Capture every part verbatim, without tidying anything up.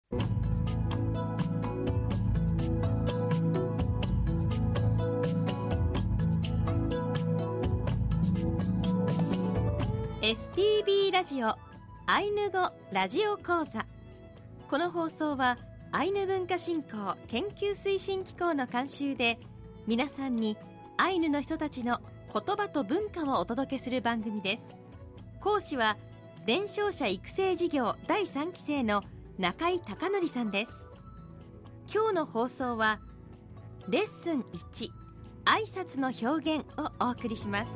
エスティービー ラジオアイヌ語ラジオ講座。この放送はアイヌ文化振興研究推進機構の監修で、皆さんにアイヌの人たちの言葉と文化をお届けする番組です。講師は伝承者育成事業だいさんきせいの中井貴則さんです。今日の放送はレッスンいち、挨拶の表現をお送りします。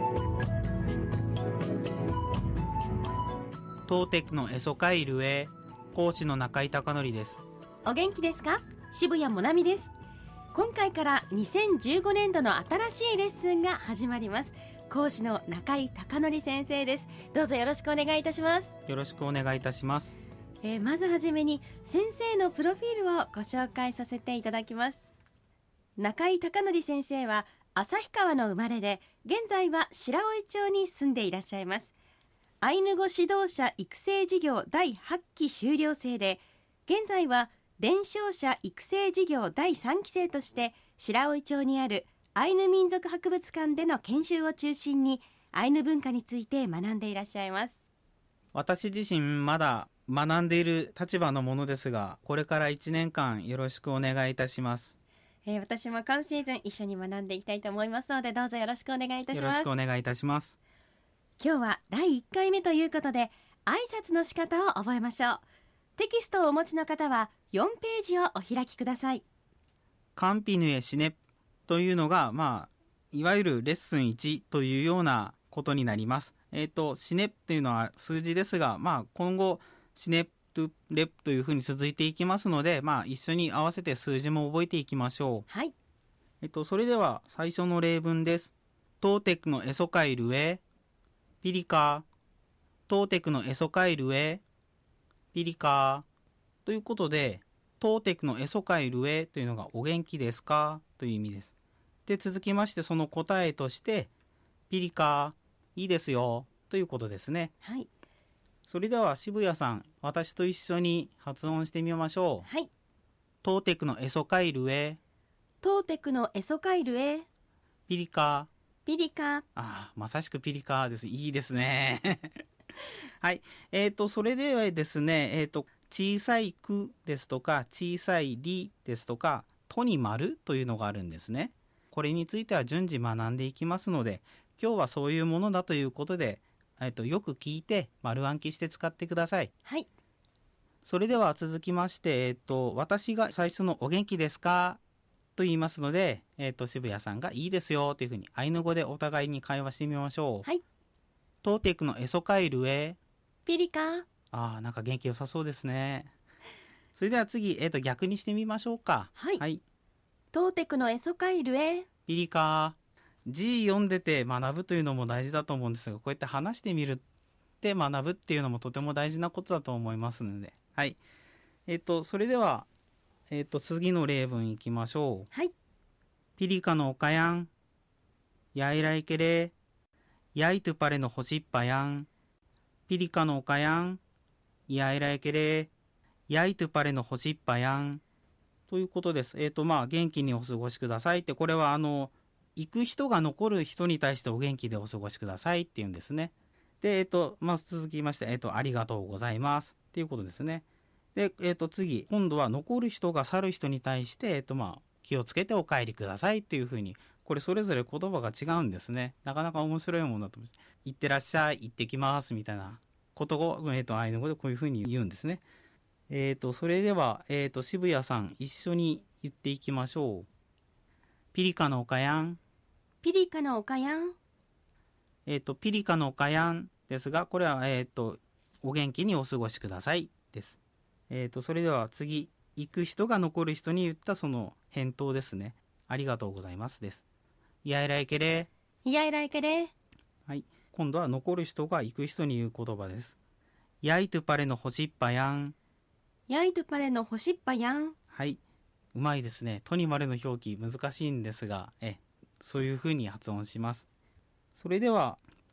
トーテックのエソカイルへ、講師の中井貴則です。 お元気ですか？渋谷もなみです。今回からにせんじゅうごねんどの新しいレッスンが始まります。講師の中井貴則先生です。どうぞよろしくお願いいたします。 よろしくお願いいたします。 えー、まずはじめに先生のプロフィールをご紹介させていただきます。中井貴則先生は旭川の生まれで、現在は白老町に住んでいらっしゃいます。アイヌ語指導者育成事業だいはちき修了生で、現在は伝承者育成事業だいさんきせいとして白老町にあるアイヌ民族博物館での研修を中心にアイヌ文化について学んでいらっしゃいます。 私自身まだ学んでいる立場のものですが、これからいちねんかんよろしくお願いいたします。 えー、私も今シーズン一緒に学んでいきたいと思いますので、どうぞよろしくお願いいたします。 よろしくお願いいたします。 今日はだいいっかいめということで、挨拶の仕方を覚えましょう。テキストをお持ちの方はよんページをお開きください。 カンピヌエシネというのが、まあ、いわゆるレッスンいちというようなことになります。えっと、シネっていうのは数字ですが、まあ、今後、シネトゥレプというふうに続いていきますので、まあ、一緒に合わせて数字も覚えていきましょう。 はい。 えっと、それでは最初の例文です。トーテクのエソカイルへ、ピリカ。トーテクのエソカイルへ、ピリカ。ということで、トーテクのエソカイルへというのがお元気ですかという意味です。で、続きましてその答えとして、ピリカ、いいですよということですね。 はい。 それでは渋谷さん、私と一緒に発音してみましょう。 はい。 トーテクのエソカイルへ、 トーテクのエソカイルへ、 ピリカ。 ピリカ。 ああ、まさしくピリカです。いいですね。はい。えっと、それではですね、えっと、小さいくですとか、小さいりですとか、とに丸というのがあるんですね。これについては順次学んでいきますので、今日はそういうものだということで、えっと、よく聞いて丸暗記して使ってください。 はい。 それでは続きまして、えっと、私が最初のお元気ですかと言いますので、えっと、渋谷さんがいいですよというふうにアイヌ語でお互いに会話してみましょう。 はい。 トーテクのエソカイルへ、 ピリカ。 ああ、なんか元気良さそうですね。それでは次、えっと、逆にしてみましょうか。 はい。 はい。 トーテクのエソカイルへ、 ピリカ。字読んでて学ぶというのも大事だと思うんですが、こうやって話してみるって学ぶっていうのもとても大事なことだと思いますので。はい。えっと、それでは、えっと、次の例文いきましょう。 はい。 ピリカのおかやん。やいらいけれ。やいとパレのほしっぱやん。ピリカのおかやん。やいらいけれ。やいとパレのほしっぱやん。ということです。えっと、まあ、元気にお過ごしくださいって、これはあの、行く人が残る人に対してお元気でお過ごしくださいっていうんですね。で、えっと、まあ、続きまして、えっと、ありがとうございますっていうことですね。で、えっと、次、今度は残る人が去る人に対して、えっと、まあ、気をつけてお帰りくださいっていうふうに、これそれぞれ言葉が違うんですね。なかなか面白いものだと思います。行ってらっしゃい、行ってきますみたいなことを、えっと、アイヌ語でこういうふうに言うんですね。えっと、それでは、えっと、渋谷さん、一緒に言っていきましょう。ピリカのおかやん。 ピリカのおかやん。 えっと、ピリカのおかやんですが、これは、えっと、お元気にお過ごしくださいです。えっと、それでは次、行く人が残る人に言ったその返答ですね。ありがとうございますです。いやいらいけれ。 いやいらいけれ。 はい。今度は残る人が行く人に言う言葉です。やいとパレのほしっぱやん。 やいとパレのほしっぱやん。 はい。うまいですね。とにまれの表記難しいんですが、え、そういう風に発音します。それでは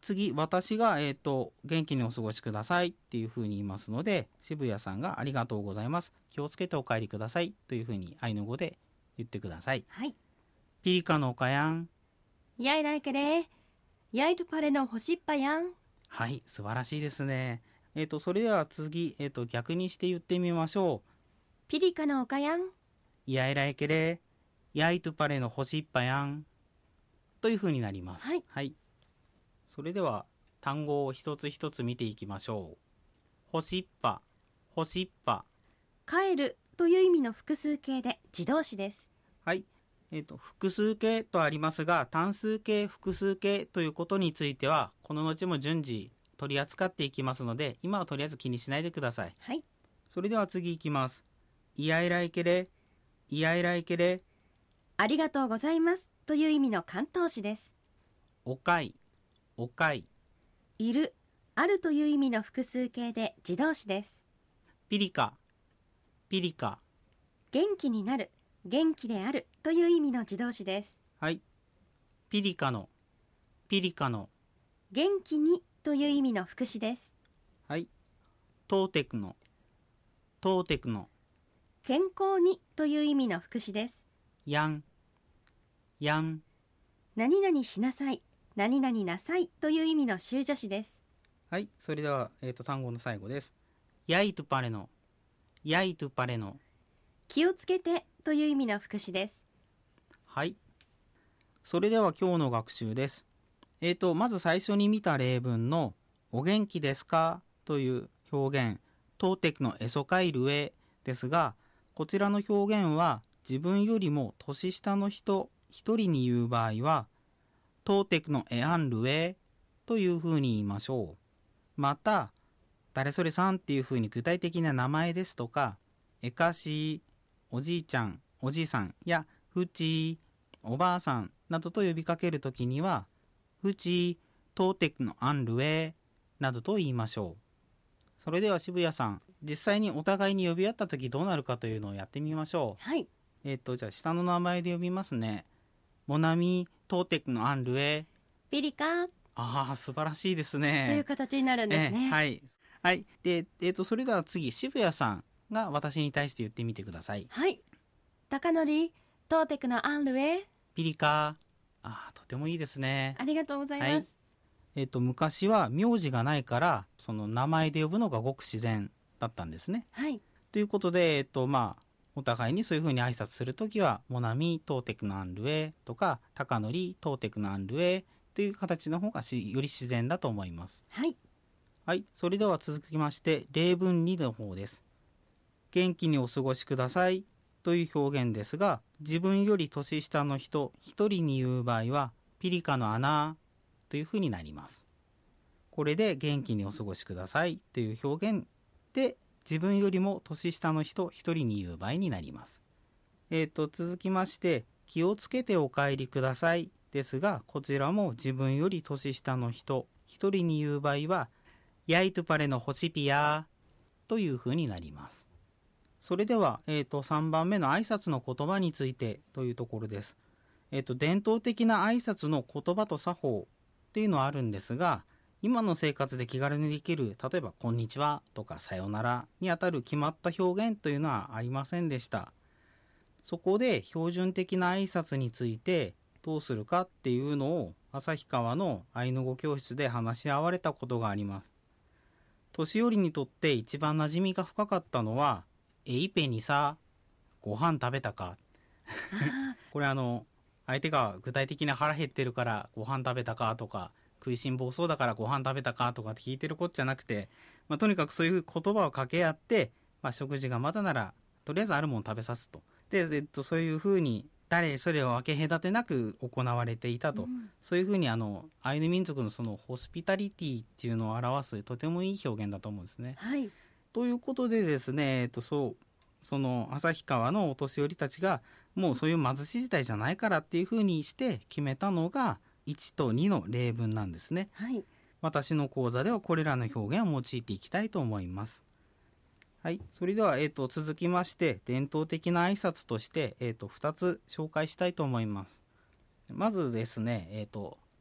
次、私が、えーと、元気にお過ごしくださいっていうふうに言いますので、渋谷さんがありがとうございます。気をつけてお帰りくださいというふうにアイヌ語で言ってください。 はい。 ピリカのおかやん。 やいらいけれ。やいとパレの星っぱやん。 はい、素晴らしいですね。えっ、と、それでは次、えっ、と、逆にして言ってみましょう。 ピリカのおかやん。 やいらいけれ。やいとパレの星っぱやん。というふうになります。 はい。 はい。それでは、単語を一つ一つ見ていきましょう。星っぱ、星っぱ。 帰るという意味の複数形で自動詞です。 はい。えっ、と、複数形とありますが、単数形、複数形ということについては、この後も順次取り扱っていきますので、今はとりあえず気にしないでください。 はい。 それでは次いきます。いやいらいけれ、いやいらいけれ。 ありがとうございますという意味の関東詞です。 おかい、おかい。 いる、あるという意味の複数形で自動詞です。 ピリカ、ピリカ。 元気になる、元気であるという意味の自動詞です。 はい。ピリカの、ピリカの。 元気にという意味の副詞です。 はい。トーテクの、トーテクの。 健康にという意味の副詞です。 やん、やん。 何々しなさい、何々なさいという意味の修助詞です。 はい。それでは、えっ、と、単語の最後です。やいとパレの、やいとパレの。 気をつけてという意味の副詞です。 はい。それでは今日の学習です。えっ、と、まず最初に見た例文のお元気ですかという表現、トーテクのエソカイルエですが、こちらの表現は自分よりも年下の人一人に言う場合は、トーテクのエアンルエというふうに言いましょう。また、誰それさんっていうふうに具体的な名前ですとか、えかし、おじいちゃん、おじいさんやふち、おばあさんなどと呼びかけるときには、ふち、トーテクのアンルエなどと言いましょう。それでは渋谷さん、実際にお互いに呼び合ったときどうなるかというのをやってみましょう。 はい。 えっ、と、じゃあ下の名前で呼びますね。モナミ、トーテクのアンルエ。 ピリカああ、素晴らしいですね。 という形になるんですね。 えーはい。はい。で、えっ、と、それでは次、渋谷さんが私に対して言ってみてください。 はい。高則、トーテクのアンルエ。 ピリカ。ああ、とてもいいですね。 ありがとうございます。 はい。えっ、と、昔は名字がないから、その名前で呼ぶのがごく自然だったんですね。 はい。 ということで、えっ、と、まあ、お互いにそういうふうに挨拶するときは、モナミ、トーテクのアンルエとか、高則、トーテクのアンルエという形の方がしより自然だと思います。 はい。 はい。それでは続きまして、例文にの方です。元気にお過ごしくださいという表現ですが、自分より年下の人一人に言う場合は、ピリカのアナというふうになります。これで元気にお過ごしくださいという表現で、自分よりも年下の人一人に言う場合になります。えーと、続きまして、気をつけてお帰りくださいですが、こちらも自分より年下の人一人に言う場合は、やいとパレのホシピアというふうになります。それでは、えーと、さんばんめの挨拶の言葉についてというところです。えーと、伝統的な挨拶の言葉と作法っていうのはあるんですが、今の生活で気軽にできる、例えばこんにちはとかさよならにあたる決まった表現というのはありませんでした。そこで標準的な挨拶についてどうするかっていうのを旭川のアイヌ語教室で話し合われたことがあります。年寄りにとって一番馴染みが深かったのは、えいぺにさ、ご飯食べたか。これあの、相手が具体的に腹減ってるからご飯食べたかとか、食いしん坊そうだからご飯食べたかとかって聞いてるこっちゃなくて、まあ、とにかくそういう言葉を掛け合って、まあ、食事がまだならとりあえずあるもの食べさすと。で、えっと、そういうふうに誰それを分け隔てなく行われていたと、うん、そういうふうにあのアイヌ民族のそのホスピタリティっていうのを表すとてもいい表現だと思うんですね。 はい、 ということでですね、えっと、そうその旭川のお年寄りたちがもうそういう貧しい時代じゃないからっていうふうにして決めたのがいちとにの例文なんですね。 はい、 私の講座ではこれらの表現を用いていきたいと思います。はい、それでは、えー、と続きまして伝統的な挨拶として、えー、とふたつ紹介したいと思います。まずですね、えー、と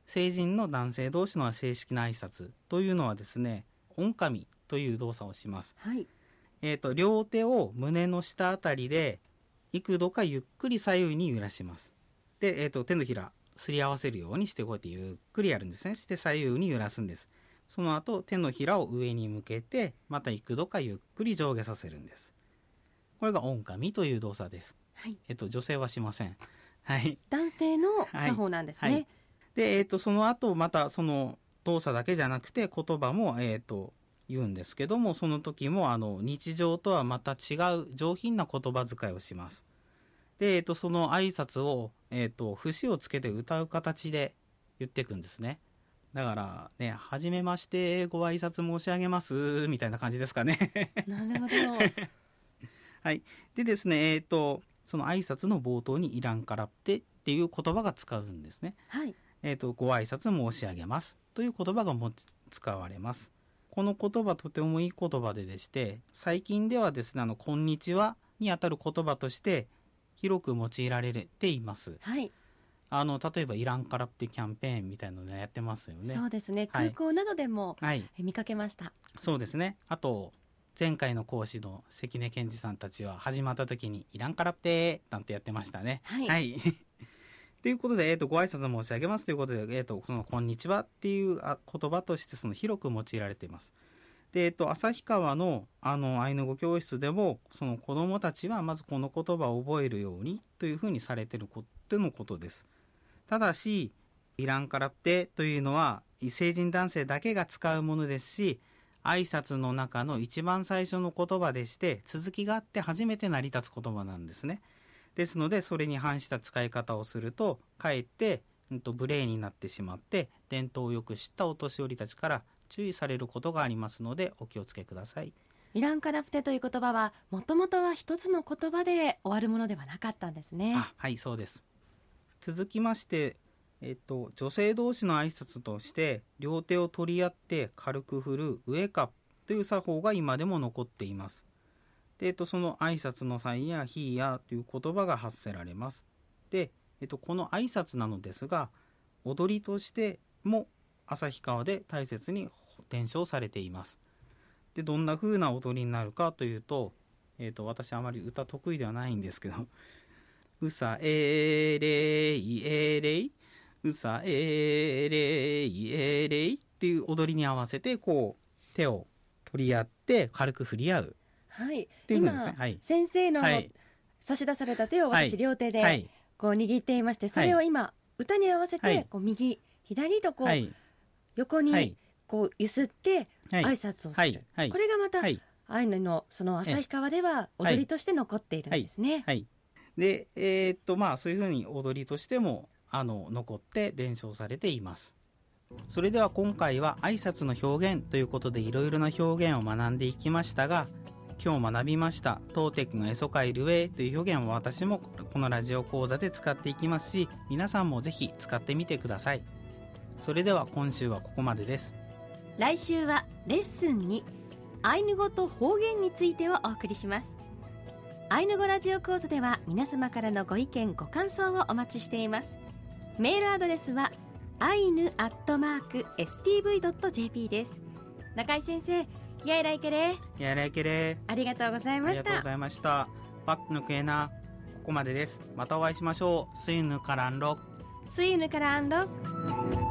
成人の男性同士の正式な挨拶というのはですね、おんかみという動作をします。 はい。 えーと、両手を胸の下あたりで幾度かゆっくり左右に揺らします。で、えーと、手のひらすり合わせるようにしてこうやってゆっくりやるんですね。して左右に揺らすんです。その後手のひらを上に向けてまた幾度かゆっくり上下させるんです。これがおんかみという動作です。 はい。 えーと、女性はしません。はい。 男性の作法なんですね。 はいはい、で、えーと、その後またその動作だけじゃなくて言葉も、えーと、言うんですけども、その時もあの日常とはまた違う上品な言葉遣いをします。で、えーと、その挨拶を、えーと、節をつけて歌う形で言っていくんですね。だからね、はじめましてご挨拶申し上げますみたいな感じですかね。 なるほど。 はい。でですね、えーと、その挨拶の冒頭にいらんからってっていう言葉が使うんですね。 はい。 えーと、ご挨拶申し上げますという言葉がも使われます。この言葉とてもいい言葉ででして、最近ではですね、あのこんにちはにあたる言葉として広く用いられています。 はい。 あの例えばいらんからってキャンペーンみたいなのやってますよね。 そうですね。 はい、 空港などでも、 はい、 見かけました。そうですね。あと前回の講師の関根健二さんたちは始まった時にいらんからってなんてやってましたね。 はい。 はい、ということで、えーと、ご挨拶申し上げますということで、えーと、このこんにちはっていう言葉としてその広く用いられています。で、えーと、旭川のあのアイヌ語教室でもその子どもたちはまずこの言葉を覚えるようにというふうにされているとのことです。ただし、いらんからってというのは成人男性だけが使うものですし、挨拶の中の一番最初の言葉でして続きがあって初めて成り立つ言葉なんですね。ですのでそれに反した使い方をするとかえって、うん、と無礼になってしまって伝統をよく知ったお年寄りたちから注意されることがありますのでお気をつけください。 いらんからふてという言葉はもともとは一つの言葉で終わるものではなかったんですね。 あ、はい、そうです。続きまして、えっと、女性同士の挨拶として両手を取り合って軽く振るウェイクアップという作法が今でも残っています。で、えっと、その挨拶の際やひやという言葉が発せられます。で、えっと、この挨拶なのですが踊りとしても旭川で大切に伝承されています。で、どんな風な踊りになるかというと、えっと、私あまり歌得意ではないんですけどうさえれいえれいうさえれいえれいっていう踊りに合わせてこう手を取り合って軽く振り合う。 はい、 っていうふうに今、 ですね、はい、 先生のはい差し出された手を私、 はい、 両手で、 はい、 こう握っていまして、それを今歌に合わせて、 はい、 こう右左とこう、はい、横に、 はい、 こう揺すって挨拶をする、 はいはい、 これがまた、 はい、 アイヌのその旭川では踊りとして残っているんですね。 はいはい、で、えー、っとまあそういうふうに踊りとしてもあの残って伝承されています。それでは今回は挨拶の表現ということでいろいろな表現を学んでいきましたが、今日学びましたトーテクがエソカイルウェイという表現を私もこのラジオ講座で使っていきますし、皆さんもぜひ使ってみてください。それでは今週はここまでです。 来週はレッスンにアイヌ語と方言についてをお送りします。アイヌ語ラジオ講座では皆様からのご意見ご感想をお待ちしています。メールアドレスはアイヌアットマークエスティーブイドットジェーピー です。中井先生、やいらいけれやいらいけれありがとうございました。 ありがとうございました。バックのクエナここまでです。またお会いしましょう。スイヌカランロスイヌからアンロ